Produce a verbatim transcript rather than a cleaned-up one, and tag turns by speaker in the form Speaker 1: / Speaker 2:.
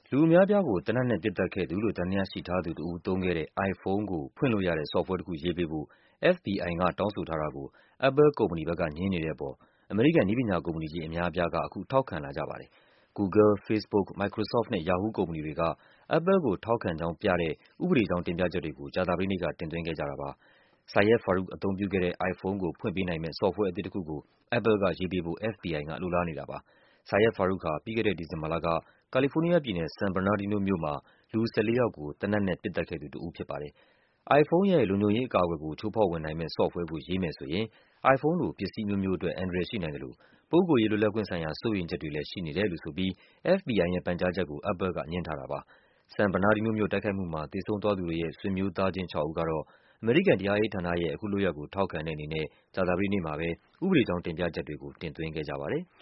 Speaker 1: လူအများအပြားကို သေနတ်နဲ့ပစ်သတ်ခဲ့သူလို့ သံသယရှိထားသူတဦးသုံးခဲ့တဲ့ iPhone ကို ဖွင့်လို့ရတဲ့ ဆော့ဖ်ဝဲတခု ရေးပေးဖို့ F B I က တောင်းဆိုထားတာကို Apple ကုမ္ပဏီဘက်က ငြင်းနေတဲ့အပေါ် အမေရိကန် နည်းပညာကုမ္ပဏီကြီး အများအပြားက အခု ထောက်ခံလာကြပါတယ်။ Google, Facebook, Microsoft နဲ့ Yahoo ကုမ္ပဏီတွေက Apple ကို ထောက်ခံကြောင်းပြတဲ့ ဥပဒေကြောင်း တင်ပြချက်တွေကို ကြာသပတေးနေ့က တင်သွင်းခဲ့ကြတာပါ။ Syed Farook အသုံးပြုခဲ့တဲ့ iPhone ကို ဖွင့်ပေးနိုင်မယ့် ဆော့ဖ်ဝဲအသစ်တခုကို Apple က ရေးပေးဖို့ F B I က လိုလားနေတာပါ။ Syed Farook ဟာ ပြီးခဲ့တဲ့ ဒီဇင်ဘာလက ကာလီဖိုးနီးယားပြည်နယ်၊ San Bernardino မြို့မှာ လူ ၁၄ ယောက်ကို သေနတ်နဲ့ ပစ်သတ်ခဲ့သူတဦးဖြစ်ပါတယ်။ iPhone ရဲ့ လုံခြုံရေးအကာအကွယ်ကို ချိုးဖောက်ဝင်နိုင်မယ့် ဆော့ဖ်ဝဲကို ရေးမယ်ဆိုရင် iPhone လို ပစ္စည်းအမျိုးမျိုးအတွက် အန္တရာယ်ရှိနိုင်သလို ပုဂ္ဂိုလ်ရေး လွတ်လပ်ခွင့်ဆိုင်ရာ စိုးရိမ်ချက်တွေလည်း ရှိနေတယ်လို့ဆိုပြီး F B I ရဲ့ ပန်ကြားချက်ကို Apple က ငြင်းထားတာပါ။ San Bernardino မြို့ တိုက်ခိုက်မှုမှာ သေဆုံးသွားသူတွေရဲ့ ဆွေမျိုးသားချင်း ခြောက်ဦးကတော့ အမေရိကန် တရားရေးဌာနရဲ့ အခုလုပ်ရပ်ကို ထောက်ခံတဲ့အနေနဲ့ ကြာသပတေးနေ့မှာပဲ ဥပဒေကြောင်း တင်ပြချက်တွေကို တင်သွင်းခဲ့ကြပါတယ်။